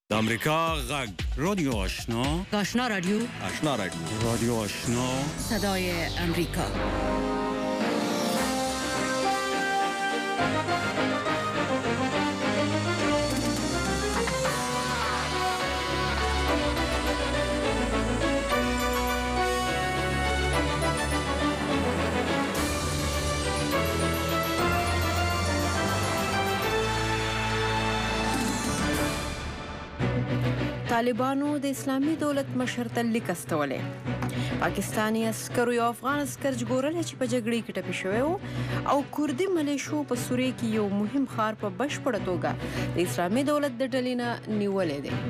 د امریکا غږ رادیو آشنا آشنا رادیو رادیو آشنا صدای امریکا. طالبانو د اسلامي دولت مشر ته لیک استولې. پاکستاني عسکرو یو افغان عسکر ژغورلی چې په جګړې کې ټپي شوی و او کردي ملیشو په سوریه کې یو مهم ښار په بشپړه توګه د اسلامي دولت د ډلې نه نیولی دی.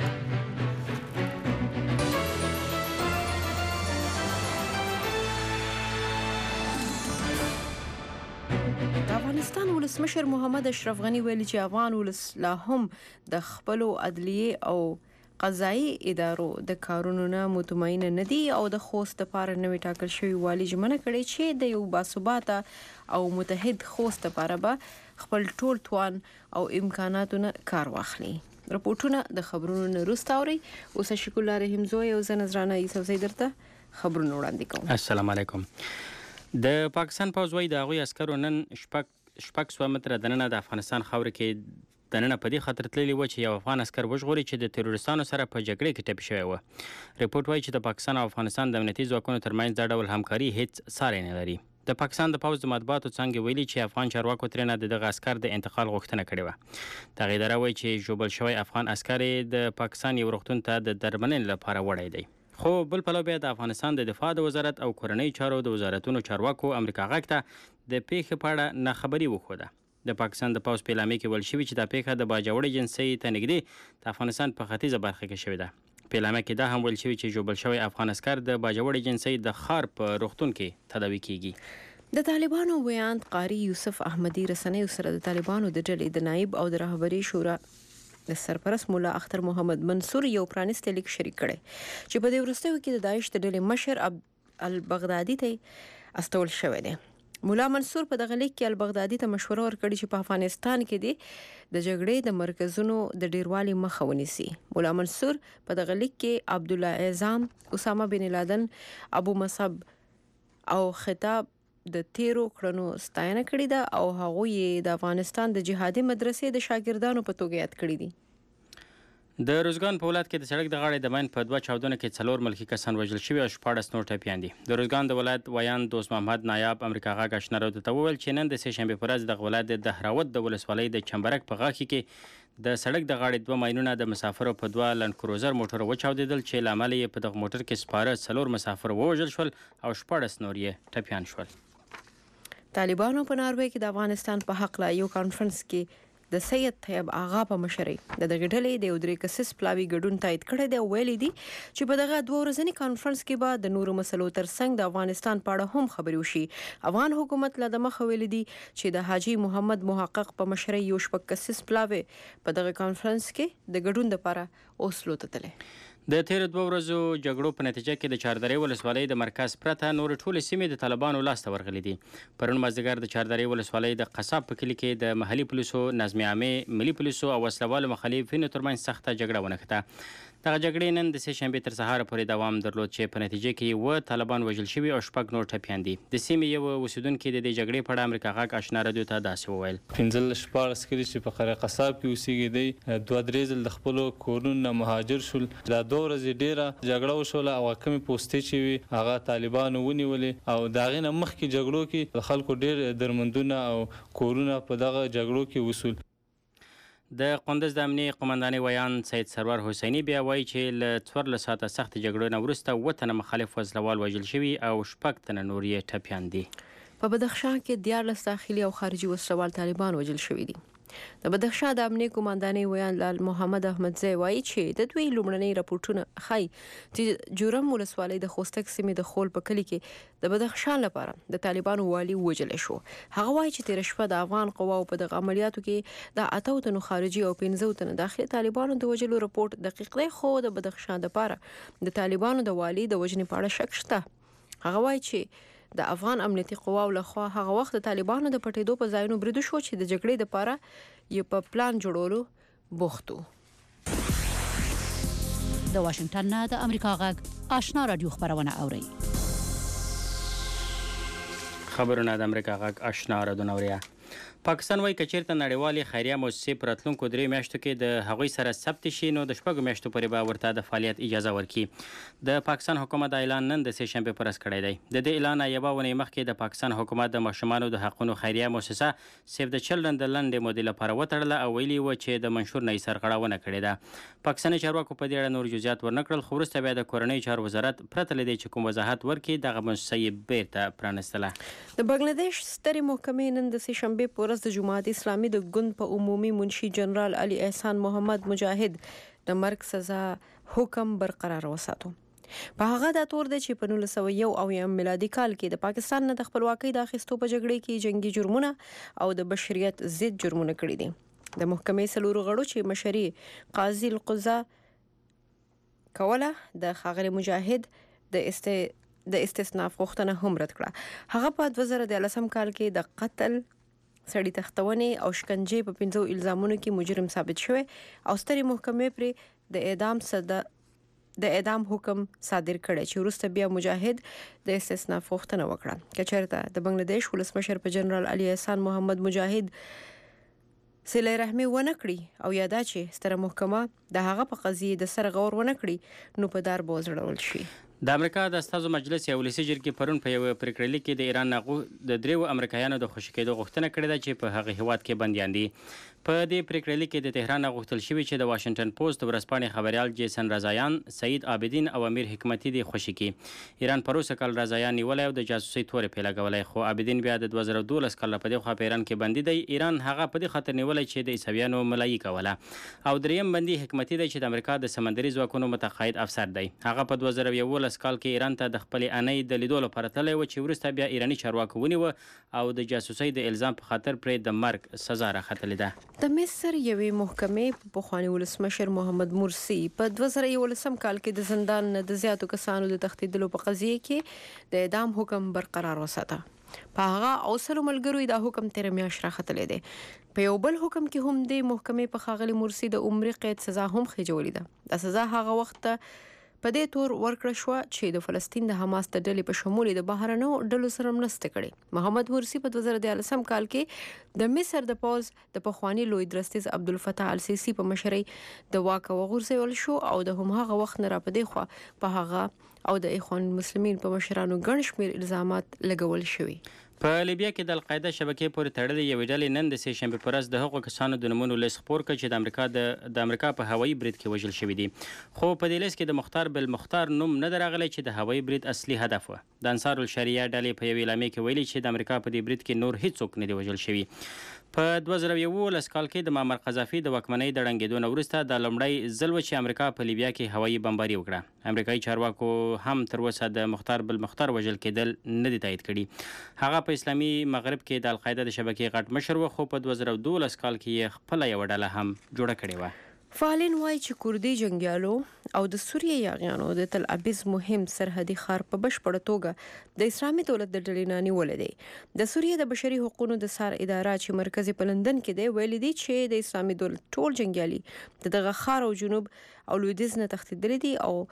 د افغانستان ولسمشر محمد اشرف غني ویلي چې افغان ولس لا هم د خپلو عدلیې او قضایي ادارو د کارونو نه مطمئن نه دي او د خوست لپاره نوې ټاکل شوی والي ژمنه کړې چې د یو باثباته او متحد خوست لپاره به خپل ټول توان او امکاناتو نه کار واخلي. رپورټونه د خبرونو نه وروسته اورئ. اوس شکر الله رحیم زوی او زه نذرانه یوسفزۍ درته خبرونه وړاندې کوم. السلام علیکم. د پاکستان پوځ وايي د هغوی عسکرو نن شپږ سوه متره دننه د افغانستان خاوره کې دننه په دې خاطر تللی و چې یو افغان عسکر وژغوري چې د تروریستانو سره په جګړې کې ټپي شوی و. ریپورټ وایي چې د پاکستان او افغانستان د امنیتي ځواکونو ترمنځ دا ډول همکاري هیڅ ساری نه لري. د پاکستان د پوځ د مطبوعاتو څانګې ویلي چې افغان چارواکو ترېنه د دغه عسکر د انتقال غوښتنه کړې وه. دغه اداره وایي چې ژوبل شوی افغان عسکر د پاکستان یو روغتون ته د درملنې لپاره وړی دی. خو بل پلو بیا د افغانستان د دفاع د وزارت او کورنۍ چارو د وزارتونو چارواکو امریکا غږ ته د پیښې په اړه ناخبري وښوده. د پاکستان د پوځ په اعلامیه کې ویل شوي چې دا پیښه د باجوړ ایجنسۍ ته نږدې د افغانستان په ختیځه برخه کې شوې ده. په اعلامیه کې دا هم ویل شوي چې ژوبل شوی افغان عسکر د باجوړ ایجنسۍ د ښار په روغتون کې تداوي کیږي. د طالبانو ویاند قاری یوسف احمدي رسنیو سره د طالبانو د ډلې د نایب او د رهبري شورا د سرپرست مولا اختر محمد منصور یو پرانیستی لیک شریک کړی چې په دې وروستیو کې د داعش د ډلې مشر البغدادي ته استول شوی دی. مولا منصور په دغه لیک کې البغدادي ته مشوره ورکړي چې په افغانستان کې د جګړې د مرکزونو د ډیروالي مخه ونیسي. مولا منصور په دغه لیک کې عبدالله اعظام، اسامه بن لادن، ابو مصعب او خطاب د تیرو کړنو ستاینه کړې ده او هغوی د افغانستان د جهادي مدرسې د شاګردانو په توګه یاد کړي دي. د روزګان په ولایت کې د سړک د غاړې د ماین په 2 چاودنو کې 4 ملکي کسان وژل شوي او 14 نور ټپیان دي. د روزګان د ولایت ویان دوست محمد نایاب امریکا غږ آشنا رادیو ته وویل چې نن د سې شنبې په ورځ دغه ولایت د دهراوت د ولسوالۍ د چمبرک په غاښي کې د سړک د غاړې 2 ماینونه د مسافرو په 2 لند کروزر موټر وچاودېدل چې له امله یې په دغه موټر کې سپاره 4 مسافر ووژل شول او 14 نور یې ټپیان شول. طالبانو په ناروې کې د افغانستان په حق لا یو کانفرنس کې د سید طیب آغا په مشرۍ د دغه ډلې د یو 3 کسیز پلاوي ګډون تایید کړی دی او ویلي دي چې په دغه 2 ورځني کانفرنس کې به د نورو مسلو ترڅنګ د افغانستان په اړه هم خبرې وشي. افغان حکومت له دمخه ویلي دي چې د حاجي محمد محقق په مشرۍ یو 6 کسیز پلاوي په دغه کانفرنس کې د ګډون لپاره اوسلو ته تللی. د تیر 2 ورځو جګړو په نتیجه کې د چاردرې ولسوالۍ د مرکز پرته نور ټولې سیمې د طالبانو لاسته ورغلي دي. پرون مازدیګر د چاردرې ولسوالۍ د قصاب په کلي کې د محلي پولیسو، نظم عامې، ملي پولیسو او وسلوالو مخالفینو ترمنځ سخته جګړه ونښته. دغه جګړې نن د سې شنبې تر سهاره پورې دوام درلود چې په نتیجه کې 7 طالبان وژل شوي او 6 نور ټپیان دي. د سیمې یو اوسیدونکي د دې جګړې په اړه امریکا غږ آشنا رادیو ته داسې وویل: 15 کلي چې په قره قصاب کې اوسېږي دی 2-3 ځل د خپلو کورونو نه مهاجر شول. دا 2 ورځې ډیره جګړه وشوله او کمې پوستې چې وي هغه طالبانو ونیولې او د هغې نه مخکې جګړو کې د خلکو ډیر درمندونه او کورونه په دغه جګړو کې وسول. د قندوز د امنیې قومندانۍ ویان سید سرور حسیني بیا وایي چې له 14 ساعته سخت جګړو نه وروسته 7 تنه مخالف وسلوال وژل شوي او 6 تنه نور یې ټپیان دي. په بدخشان کې 14 داخلي او خارجي وسلوال طالبان وژل شوي دي. د بدخشان د امنیې قومندانۍ ویان لال محمد احمدزی وایي چې د دوی لومړني راپورټونه ښایي چې جورم ولسوالۍ د خوستک سیمې د خول په کلي کې د بدخشان لپاره د طالبانو والي وژلی شو. هغه وایي چې تېره شپه د افغان قواو په دغه عملیاتو کې د 8 تنو خارجي او 15 تنو داخلي طالبانو د وژلو راپورټ دقیق دی، خو د بدخشان لپاره د طالبانو د والي د وژنې په اړه شک شته. هغه وایي چې د افغان امنیتي قواو لخوا هغه وخت د طالبانو د پټېدو په ځایونو بریدو شو چې د جګړې لپاره یې په پلان جوړولو بوخت وو. د واشنگټن نه د امریکا غږ آشنا رادیو خبرونه اوري. خبرونه د امریکا غږ آشنا رادیو اوري. پاکستان وايي که چیرته نړیوالې خیریه مؤسسې په راتلونکو 3 میاشتو کې د هغوی سره ثبت شي نو د 6 میاشتو پورې به ورته د فعالیت اجازه ورکړي. د پاکستان حکومت اعلان نن د سه شنبې پر ورځ کړی دی. د دې اعلان یوه ونې مخکې د پاکستان حکومت د ماشومانو د حقونو خیریه مؤسسه سیف د چلډرن د لنډې مودې لپاره وتړله او ویلي و چې د منشور نه یې سرغړونه کړې ده. پاکستاني چارواکو په دې اړه نور جزئیات ورنکړل، خو وروسته بیا د کورنیو چارو وزارت پرته له دې چې کوم وضاحت ورکړي دغه مؤسسه یې بیرته پرانستله. د بنگلاديش سترې محکمې نن د سه شنبې په ورځ د جمهوریت اسلامي د ګوند په عمومي منشي جنرال علي احسان محمد مجاهد د مرګ سزا حکم برقرار وساتو. په هغه د تور د چې په 1901 میلادي کال کې د پاکستان نه د خپلواکۍ د اخیستو په جګړه کې جنگي جرمونه او د بشریت ضد جرمونه کړي دي. د محکمې څلورو غړو چې مشري قاضي القضا کوله د ښاغلي مجاهد د استثناف غوښتنه هم رد کړه. هغه په 2013 کال کې د قتل، سړی تختونې او شکنجې په 5 الزامونو کې مجرم ثابت شوی او سترې محکمې پر د اعدام حکم صادر کړی چې وروسته بیا مجاهد د استثناف غوښتنه وکړه. که چېرته د بنگلاديش ولسمشر په جنرال علي احسان محمد مجاهد صله رحمي ونه کړي او یا دا چې ستره محکمه د هغه په قضیې د سر غور ونه کړي نو په دار به وځړول شي. د امریکا د استازو مجلس یو ولسي جرګې پرون په یو پریکړه لیک کې د ایران د 3 امریکایانو د خوشي کېدو غوښتنه کړې ده چې په هغه هیواد کې بنديان دي. په دې پریکړه لیک کې د تهران غوښتل شوی چې د واشنگټن پوسټ ورځپاڼې خبريال جیسن رضایان، سعید عابدین او امیر حکمتي د خوشي کې. ایران پروسه کال رضایان نیولای او د جاسوسي تورې په لګولای، خو عابدین بیا د 2012 کال په دغه په ایران کې بندي دی. ایران هغه په دې خاطر نیولای چې د عیسویانو ملایي کوله او دریم بندي حکمتي دی چې د امریکا د سمندري ځواکونو متقاعد افسر دی. هغه په 2011 کال کې ایران ته د خپل انۍ د لیدو لپاره تللی و چې وروسته بیا ایرانی چارواکو ونیوه او د جاسوسۍ د الزام په خاطر پرې د مرګ سزا راختلې ده. د مصر یوې محکمې په پخواني ولسمشر محمد مرسي په 2011 کال کې د زندان نه د زیاتو کسانو د تښتېدلو په قضیه کې د اعدام حکم برقرار وساته. په هغه اوسلو ملګرو دا حکم 13 میاشت راختلې ده. په یو بل حکم کې هم د محکمې په ښاغلي مرسي د عمري قید سزا هم خېجولې ده. د سزا هغه وخت په دې تور ورکړه شو چې د فلسطین د حماس د ډلې په شمول د بهرنو ډلو سره مرسته کړې. محمد مرسي په 2013 کال کې د مصر د پوز د پخوانی لوی درستیز عبدالفتاح السیسی په مشرۍ د واک وغورځول شو او د هماغه وخت نه را پدې خو په هغه او د اخوان المسلمین په مشرانو ګڼ شمېر الزامات لګول شوي. په لیبیا کې د القاعده شبکې پورې تړلې یوې ډلې نن د سه شنبې په ورځ د هغو کسانو د نومونو لیست خپور کړ چې د امریکا په هوایي برید کې وژل شوي دي. خو په دې لیست کې د مختار بالمختار نوم نه راغلی چې د هوایي برید اصلي هدف و. د انصار الشریعه ډلې په یوې اعلامیه کې ویلي چې د امریکا په دې برید کې نور هیڅوک نه دی وژل شوي. په 2011 کال کې د معمر قذافي د واکمنۍ د ړنګېدو نه وروسته د لومړی ځل و چې امریکا په لیبیا کې هوایي بمباري وکړه. امریکایي چارواکو هم تر اوسه د مختار بالمختار وژل کېدل نه دي تایید کړي. هغه په اسلامي مغرب کې د القاعده د شبکې غټ مشر و، خو په 2012 کال کې یې خپله یوه ډله هم جوړه کړې وه. فعالین وایي چې کوردي جنګیالو او د سوریې یاغیانو د تل ابیز مهم سرحدي ښار په بشپړه توګه د اسلامي دولت د ډلې نه نیولې دی. د سوریې د بشري حقوقو د سار اداره چې مرکزي په لندن کې دی ویلي دي چې د اسلامي دولت ټول جنګیالي دغه ښار او جنوب او لویدیځ نه تښتېدلي دي او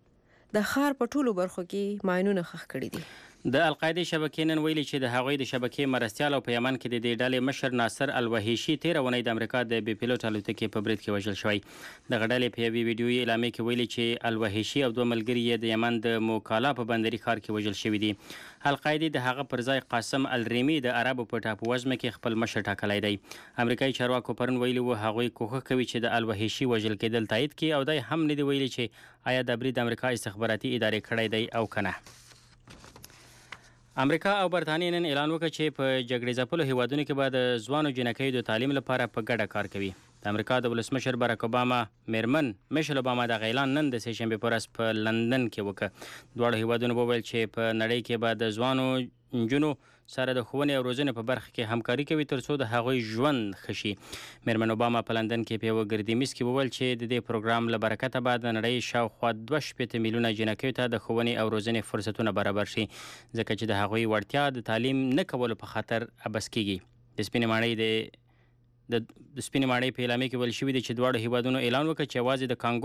د ښار په ټولو برخو کې ماینونه ښخ کړي دي. د القاعده شبکې نن ویلي چې د هغوی د شبکې مرستیال او په یمن کې د دې ډلې مشر ناصر الوحیشي 13 اونۍ د امریکا د بي پیلوټ الوتکې په برید کې وژل شوی. دغه ډلې په یوې ویډیویي اعلامیه کې ویلي چې الوحیشي او 2 ملګري یې د یمن د موکالا په بندري ښار کې وژل شوي دي. القاعده د هغه پر ځای قاسم الریمي د عربو په ټاپووزمه کې خپل مشر ټاکلی دی. امریکایي چارواکو پرون ویلي و هغوی کوښښ کوي چې د الوحیشي وژل کېدل تایید کړي او دی هم نه دی ویلي چې آیا د برید امریکا استخباراتي ادارې کړی دی او که نه. امریکا او برتانیې نن اعلان وکړ چې په جګړې ځپلو هیوادونو کې به د ځوانو جنکیو د تعلیم لپاره په ګډه کار کوي. د امریکا د ولسمشر باراک اوباما میرمن میشل اوباما د اعلان نن د سه شنبې په ورځ په لندن کې وکړ. دواړو هیوادونو وویل چې په نړۍ کې به د ځوانو نجونو سره د ښوونې او روزنې په برخه کې همکاري کوي ترڅو د هغوی ژوند ښه شي. میرمن اوباما په لندن کې په یوه ګردي میز کې وویل چې د دې پروګرام له برکته به د نړۍ شاوخوا 2.8 میلیونه جنکیو ته د ښوونې او روزنې فرصتونه برابر شي ځکه چې د هغوی وړتیا د تعلیم نه کولو په خاطر عبث کیږي. د سپینې ماڼۍ په اعلامیه کې ویل شوي دي چې دواړو هیوادونو اعلان وکړ چې یوازې د کانګو